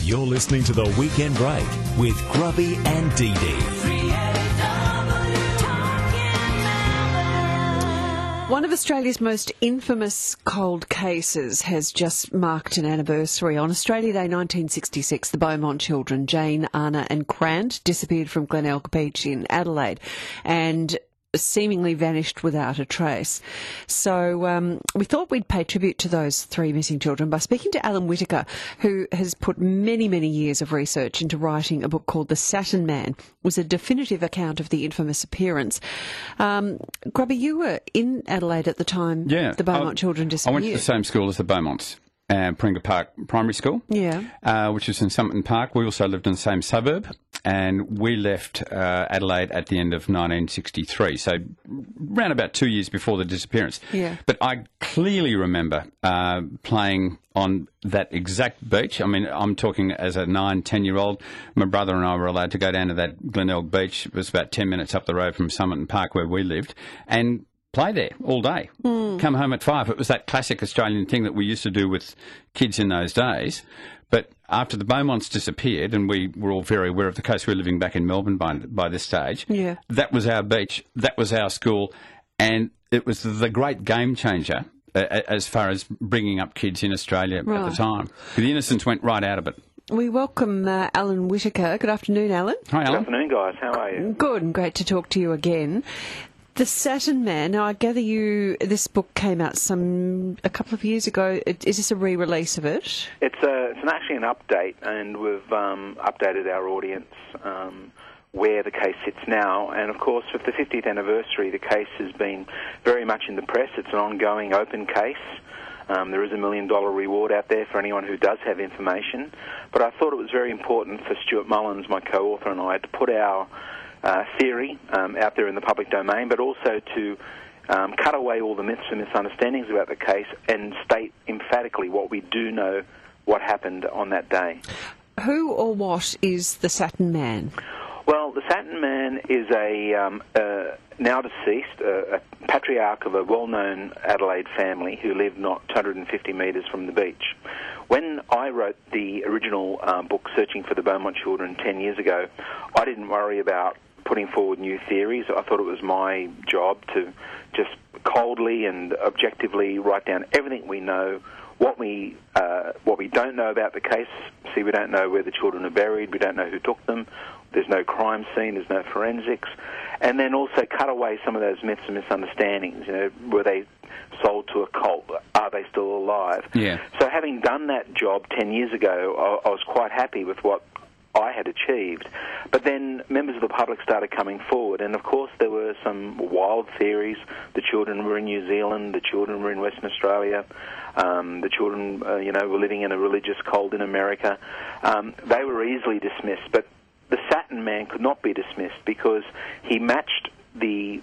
You're listening to The Weekend Break with Grubby and Dee Dee. One of Australia's most infamous cold cases has just marked an anniversary. On Australia Day 1966, the Beaumont children, Jane, Anna and Grant, disappeared from Glenelg Beach in Adelaide and seemingly vanished without a trace. So we thought we'd pay tribute to those three missing children by speaking to Alan Whittaker, who has put many, many years of research into writing a book called The Saturn Man. It was a definitive account of the infamous appearance. Grubby, you were in Adelaide at the time the Beaumont children disappeared. I went to the same school as the Beaumonts. Pringa Park Primary School, which is in Somerton Park. We also lived in the same suburb, and we left Adelaide at the end of 1963, so around about 2 years before the disappearance. Yeah. But I clearly remember playing on that exact beach. I mean, I'm talking as a 9, 10-year-old. My brother and I were allowed to go down to that Glenelg Beach. It was about 10 minutes up the road from Somerton Park where we lived, and play there all day. Come home at 5. It was that classic Australian thing that we used to do with kids in those days. But after the Beaumonts disappeared, and we were all very aware of the case, we were living back in Melbourne by this stage. Yeah. That was our beach. That was our school. And it was the great game changer as far as bringing up kids in Australia at the time. The innocence went right out of it. We welcome Alan Whittaker. Good afternoon, Alan. Hi, Alan. Good afternoon, guys. How are you? Good, and great to talk to you again. The Saturn Man. Now, I gather this book came out a couple of years ago. Is this a re-release of it? It's actually an update, and we've updated our audience where the case sits now. And, of course, with the 50th anniversary, the case has been very much in the press. It's an ongoing open case. There is $1 million reward out there for anyone who does have information. But I thought it was very important for Stuart Mullins, my co-author, and I to put our theory out there in the public domain, but also to cut away all the myths and misunderstandings about the case and state emphatically what we do know what happened on that day. Who or what is the Saturn Man? Well, the Saturn Man is a now deceased a patriarch of a well-known Adelaide family who lived not 250 metres from the beach. When I wrote the original book, Searching for the Beaumont Children, 10 years ago, I didn't worry about putting forward new theories. I thought it was my job to just coldly and objectively write down everything we know, what we don't know about the case. See, we don't know where the children are buried. We don't know who took them. There's no crime scene. There's no forensics. And then also cut away some of those myths and misunderstandings. You know, were they sold to a cult? Are they still alive? Yeah. So having done that job 10 years ago, I was quite happy with what I had achieved. But then members of the public started coming forward, and of course there were some wild theories. The children were in New Zealand, the children were in Western Australia, the children were living in a religious cult in America. They were easily dismissed, but the Saturn Man could not be dismissed because he matched the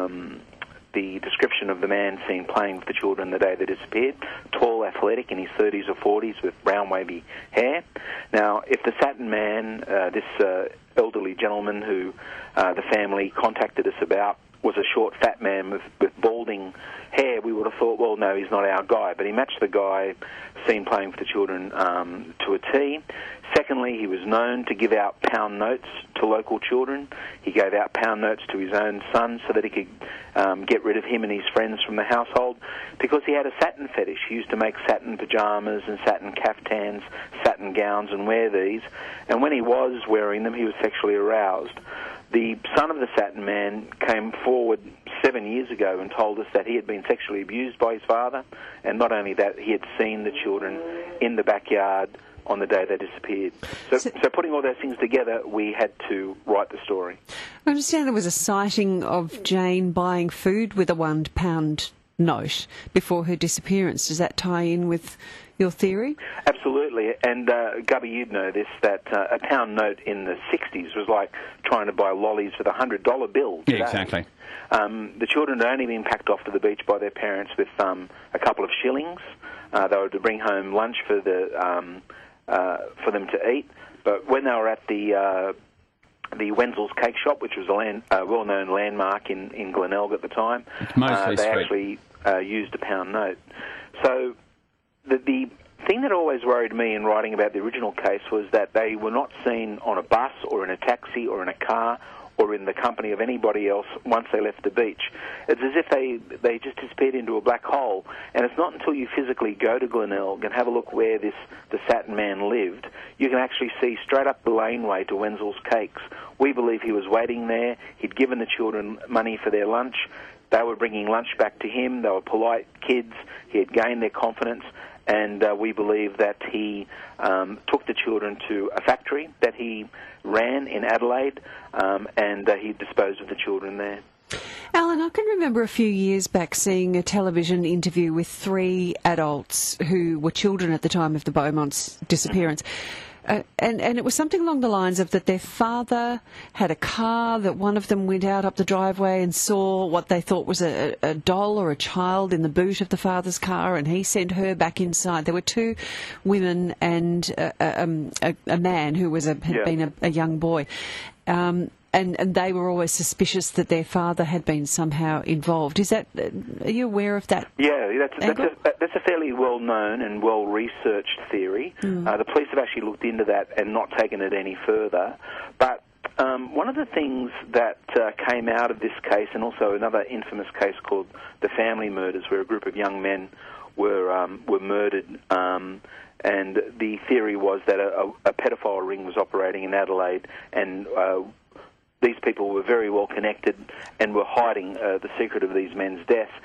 description of the man seen playing with the children the day they disappeared. Tall, athletic, in his 30s or 40s with brown, wavy hair. Now, if the Saturn Man, this elderly gentleman who the family contacted us about, was a short, fat man with balding hair, we would have thought, well, no, he's not our guy. But he matched the guy seen playing with the children to a T. Secondly, he was known to give out pound notes to local children. He gave out pound notes to his own son so that he could get rid of him and his friends from the household because he had a satin fetish. He used to make satin pajamas and satin caftans, satin gowns and wear these. And when he was wearing them, he was sexually aroused. The son of the Saturn Man came forward 7 years ago and told us that he had been sexually abused by his father, and not only that, he had seen the children in the backyard on the day they disappeared. So putting all those things together, we had to write the story. I understand there was a sighting of Jane buying food with a £1 note before her disappearance. Does that tie in with your theory? Absolutely. And, Gubby, you'd know this, that a pound note in the 60s was like trying to buy lollies with a $100 bill today. Yeah, exactly. The children had only been packed off to the beach by their parents with a couple of shillings. They were to bring home lunch for them to eat. But when they were at the Wenzel's Cake Shop, which was a well-known landmark in Glenelg at the time, they actually used a pound note. So the thing that always worried me in writing about the original case was that they were not seen on a bus or in a taxi or in a car or in the company of anybody else once they left the beach. It's as if they just disappeared into a black hole. And it's not until you physically go to Glenelg and have a look where the Satin man lived, you can actually see straight up the laneway to Wenzel's Cakes. We believe he was waiting there. He'd given the children money for their lunch. They were bringing lunch back to him. They were polite kids. He had gained their confidence. And we believe that he took the children to a factory that he ran in Adelaide, and he disposed of the children there. Alan, I can remember a few years back seeing a television interview with 3 adults who were children at the time of the Beaumont's disappearance. And it was something along the lines of that their father had a car, that one of them went out up the driveway and saw what they thought was a doll or a child in the boot of the father's car, and he sent her back inside. There were 2 women and a man who had been a young boy. And they were always suspicious that their father had been somehow involved. Are you aware of that? Yeah, that's a fairly well-known and well-researched theory. The police have actually looked into that and not taken it any further. But one of the things that came out of this case, and also another infamous case called the Family Murders, where a group of young men were murdered, and the theory was that a pedophile ring was operating in Adelaide, and these people were very well connected and were hiding the secret of these men's deaths.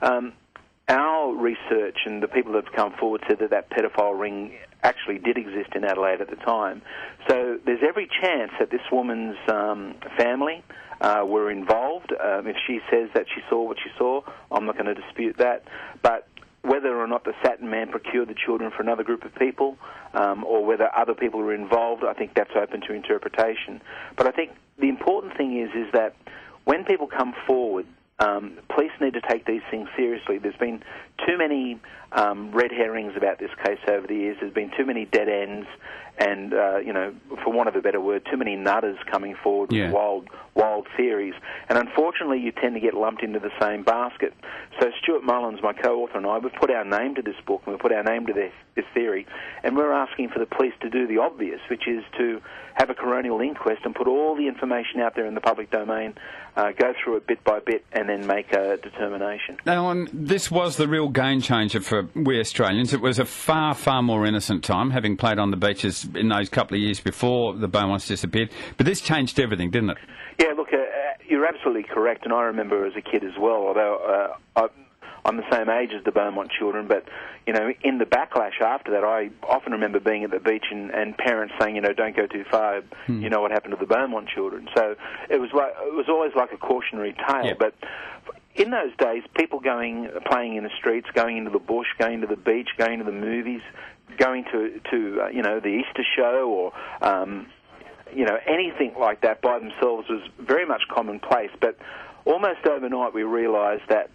Our research and the people that have come forward said that pedophile ring actually did exist in Adelaide at the time. So there's every chance that this woman's family were involved. If she says that she saw what she saw, I'm not going to dispute that. But whether or not the Satin man procured the children for another group of people, or whether other people were involved, I think that's open to interpretation. But I think the important thing is that when people come forward, police need to take these things seriously. There's been too many red herrings about this case over the years. There's been too many dead ends and, for want of a better word, too many nutters coming forward with wild theories. And unfortunately, you tend to get lumped into the same basket. So Stuart Mullins, my co-author, and I, we've put our name to this book and we've put our name to this theory, and we're asking for the police to do the obvious, which is to have a coronial inquest and put all the information out there in the public domain, go through it bit by bit, and then make a determination. Alan, this was the real game changer for we Australians. It was a far, far more innocent time, having played on the beaches in those couple of years before the Beaumonts disappeared. But this changed everything, didn't it? Yeah, look, you're absolutely correct, and I remember as a kid as well, although I'm the same age as the Beaumont children, but, in the backlash after that, I often remember being at the beach and parents saying, don't go too far, you know what happened to the Beaumont children. So it was always like a cautionary tale, Yep. But in those days, people playing in the streets, going into the bush, going to the beach, going to the movies, going to the Easter show or anything like that by themselves was very much commonplace. But almost overnight we realised that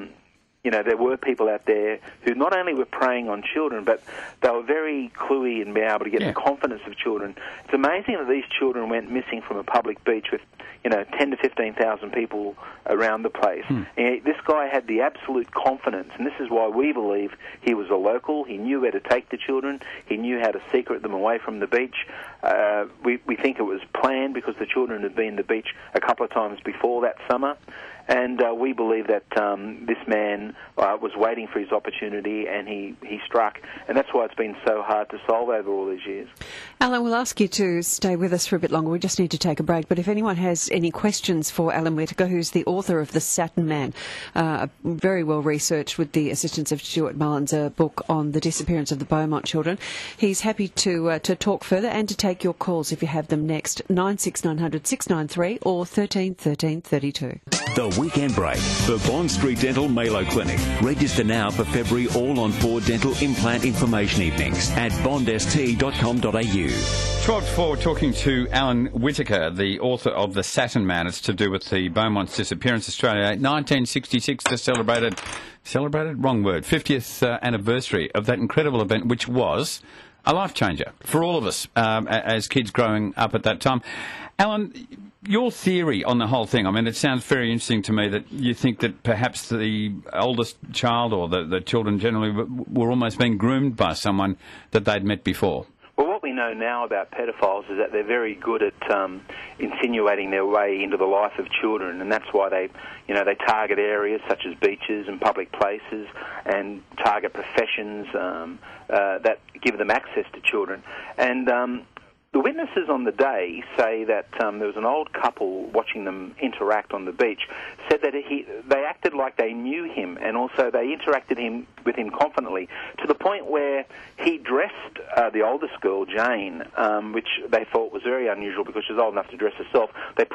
there were people out there who not only were preying on children, but they were very cluey in being able to get the confidence of children. It's amazing that these children went missing from a public beach with 10 to 15,000 people around the place. And this guy had the absolute confidence, and this is why we believe he was a local. He knew where to take the children. He knew how to secret them away from the beach. We think it was planned because the children had been to the beach a couple of times before that summer. And we believe that this man was waiting for his opportunity, and he struck. And that's why it's been so hard to solve over all these years. Alan, we'll ask you to stay with us for a bit longer. We just need to take a break. But if anyone has any questions for Alan Whittaker, who's the author of The Satin Man, very well researched with the assistance of Stuart Mullins, a book on the disappearance of the Beaumont children, he's happy to talk further and to take your calls if you have them next. 96900 693 or 13 13 32. The Weekend Break for Bond Street Dental Malo Clinic. Register now for February all-on-4 dental implant information evenings at bondst.com.au. 12 talking to Alan Whittaker, the author of The Satin Man. It's to do with the Beaumont's disappearance. Australia, 1966, the celebrated, wrong word, 50th anniversary of that incredible event, which was a life changer for all of us as kids growing up at that time. Alan, your theory on the whole thing, I mean, it sounds very interesting to me that you think that perhaps the oldest child or the children generally were almost being groomed by someone that they'd met before. Well, what we know now about pedophiles is that they're very good at insinuating their way into the life of children, and that's why they target areas such as beaches and public places, and target professions that give them access to children. And the witnesses on the day say that there was an old couple watching them interact on the beach, said that they acted like they knew him, and also they interacted with him confidently, to the point where he dressed the oldest girl, Jane, which they thought was very unusual because she was old enough to dress herself.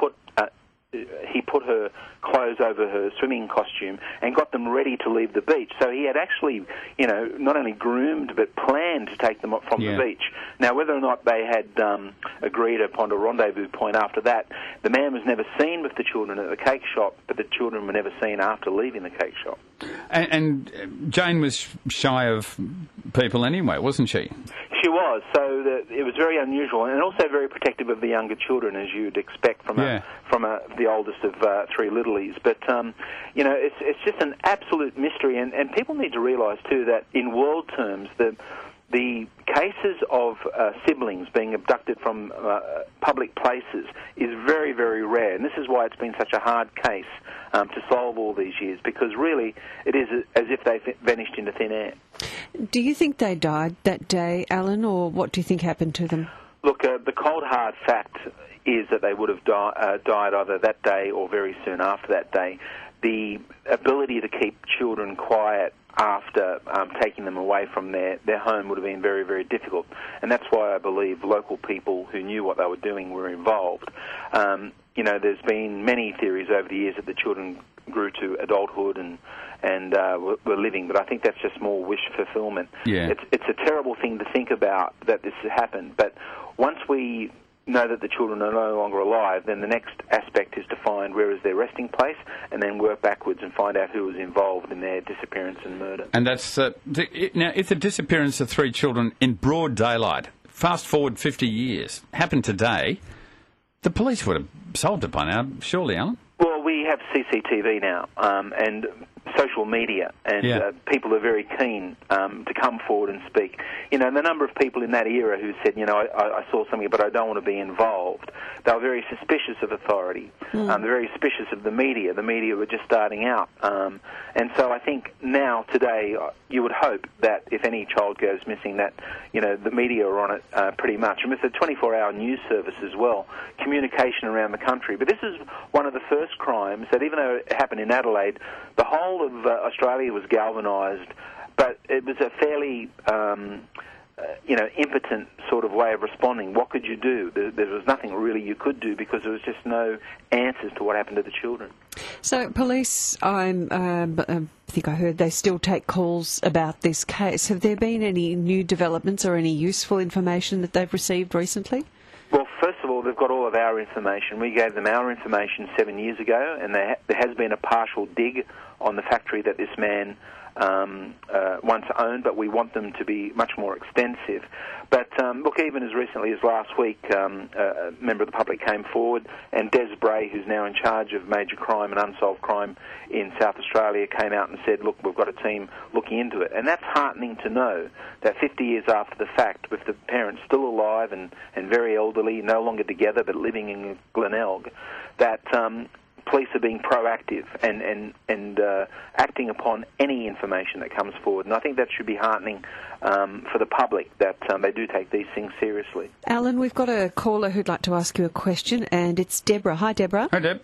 He put her clothes over her swimming costume and got them ready to leave the beach. So he had actually, not only groomed but planned to take them up from the beach. Now, whether or not they had agreed upon a rendezvous point after that, the man was never seen with the children at the cake shop, but the children were never seen after leaving the cake shop. And Jane was shy of people anyway, wasn't she? She was. So it was very unusual, and also very protective of the younger children, as you'd expect from the oldest of three littlies. But it's just an absolute mystery, and people need to realise too that in world terms the cases of siblings being abducted from public places is very, very rare, and this is why it's been such a hard case to solve all these years, because really it is as if they vanished into thin air. Do you think they died that day, Alan, or what do you think happened to them? Look, the cold, hard fact is that they would have died either that day or very soon after that day. The ability to keep children quiet after taking them away from their home would have been very, very difficult. And that's why I believe local people who knew what they were doing were involved. There's been many theories over the years that the children grew to adulthood and were living, but I think that's just more wish fulfillment. Yeah. It's a terrible thing to think about that this has happened, but once we know that the children are no longer alive, then the next aspect is to find where is their resting place and then work backwards and find out who was involved in their disappearance and murder. And that's now, if the disappearance of three children in broad daylight, fast forward 50 years, happened today, the police would have solved it by now, surely, Alan? Well, we have CCTV now, and social media, and people are very keen to come forward and speak. The number of people in that era who said, I saw something, but I don't want to be involved. They were very suspicious of authority. They're very suspicious of the media. The media were just starting out. And so I think now, today, you would hope that if any child goes missing, that, the media are on it pretty much. And with the 24-hour news service as well, communication around the country. But this is one of the first crimes that, even though it happened in Adelaide, the whole of Australia was galvanised, but it was a fairly, impotent sort of way of responding. What could you do? There was nothing really you could do because there was just no answers to what happened to the children. So police, I think I heard they still take calls about this case. Have there been any new developments or any useful information that they've received recently? Well, first of all, they've got all of our information. We gave them our information 7 years ago, and there has been a partial dig on the factory that this man once owned, but we want them to be much more extensive. But look, even as recently as last week, a member of the public came forward, and Des Bray, who's now in charge of major crime and unsolved crime in South Australia, came out and said, look, we've got a team looking into it. And that's heartening to know that 50 years after the fact, with the parents still alive and very elderly, no longer together but living in Glenelg, that police are being proactive and acting upon any information that comes forward. And I think that should be heartening for the public, that they do take these things seriously. Alan, we've got a caller who'd like to ask you a question, and it's Deborah. Hi, Deborah. Hi, Deb.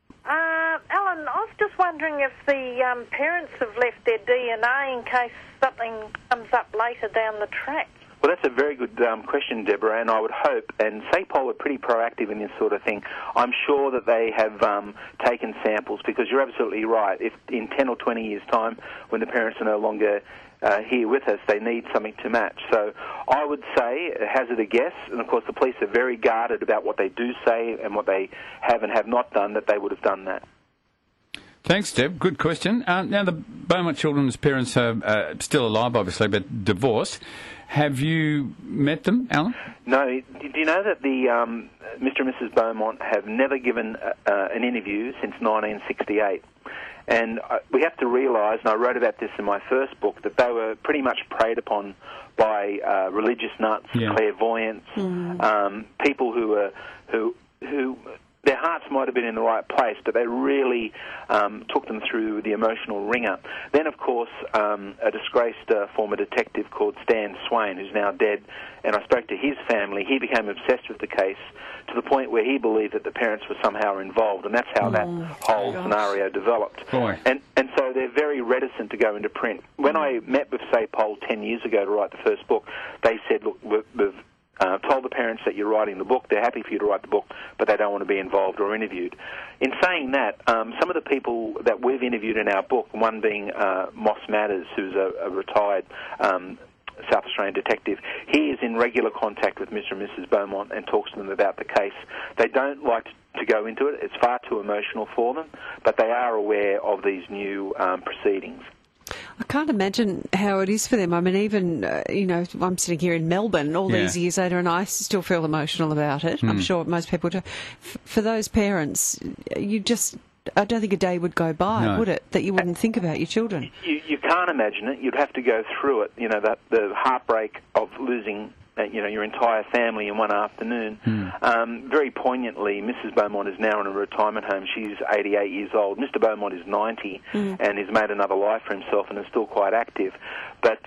Alan, I was just wondering if the parents have left their DNA in case something comes up later down the track. Well, that's a very good question, Deborah, and I would hope, and SAPOL are pretty proactive in this sort of thing. I'm sure that they have taken samples, because you're absolutely right. If in 10 or 20 years' time, when the parents are no longer here with us, they need something to match. So I would say, hazard a guess, and of course the police are very guarded about what they do say and what they have and have not done, that they would have done that. Thanks, Deb. Good question. Now, the Beaumont children's parents are still alive, obviously, but divorced. Have you met them, Alan? No. Do you know that the Mr. and Mrs. Beaumont have never given an interview since 1968? And we have to realise, and I wrote about this in my first book, that they were pretty much preyed upon by religious nuts, clairvoyants, people who their hearts might have been in the right place, but they really took them through the emotional ringer. Then, of course, a disgraced former detective called Stan Swain, who's now dead, and I spoke to his family. He became obsessed with the case to the point where he believed that the parents were somehow involved, and that's how that whole scenario developed. Boy. And so they're very reticent to go into print. When I met with SAPOL 10 years ago to write the first book, they said, look, we've told the parents that you're writing the book. They're happy for you to write the book, but they don't want to be involved or interviewed. In saying that, some of the people that we've interviewed in our book, one being Moss Matters, who's a retired South Australian detective, he is in regular contact with Mr. and Mrs. Beaumont and talks to them about the case. They don't like to go into it. It's far too emotional for them, but they are aware of these new proceedings. I can't imagine how it is for them. I mean, even, I'm sitting here in Melbourne all these years later and I still feel emotional about it. I'm sure most people do. For those parents, I don't think a day would go by, would it, that you wouldn't think about your children? You can't imagine it. You'd have to go through it, the heartbreak of losing your entire family in one afternoon. Very poignantly, Mrs. Beaumont is now in a retirement home. She's 88 years old. Mr. Beaumont is 90 and has made another life for himself and is still quite active. But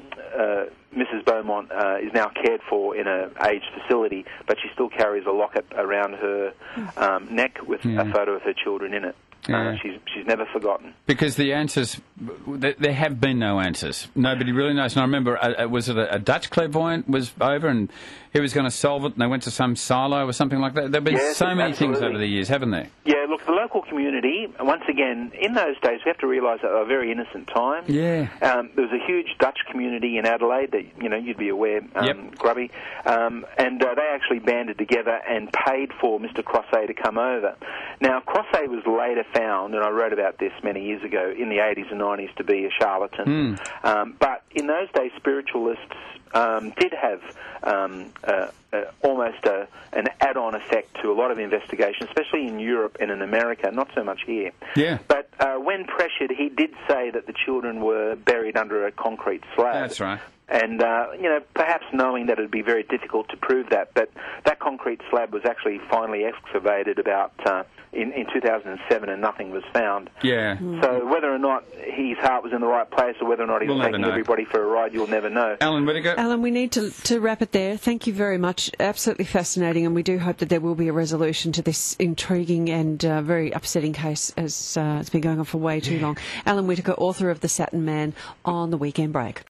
Mrs. Beaumont is now cared for in an aged facility, but she still carries a locket around her neck with a photo of her children in it. She's never forgotten. Because the answers, there have been no answers. Nobody really knows. And I remember, was it a Dutch clairvoyant was over and he was going to solve it and they went to some silo or something like that? There have been so many things over the years, haven't there? Yeah, look, the local community, once again, in those days, we have to realise that they were very innocent times. Yeah. There was a huge Dutch community in Adelaide that, you'd be aware, Grubby, and they actually banded together and paid for Mr. Crossay to come over. Now, Crossay was later found, and I wrote about this many years ago, in the 80s and 90s to be a charlatan. But in those days, spiritualists did have almost an add-on effect to a lot of investigation, especially in Europe and in America, not so much here. Yeah. But when pressured, he did say that the children were buried under a concrete slab. That's right. And, perhaps knowing that it would be very difficult to prove that, but that concrete slab was actually finally excavated about in 2007 and nothing was found. Yeah. So whether or not his heart was in the right place or whether or not he was taking everybody for a ride, you'll never know. Alan Whittaker? Alan, we need to wrap it there. Thank you very much. Absolutely fascinating, and we do hope that there will be a resolution to this intriguing and very upsetting case as it's been going on for way too long. Alan Whittaker, author of The Saturn Man, on The Weekend Break.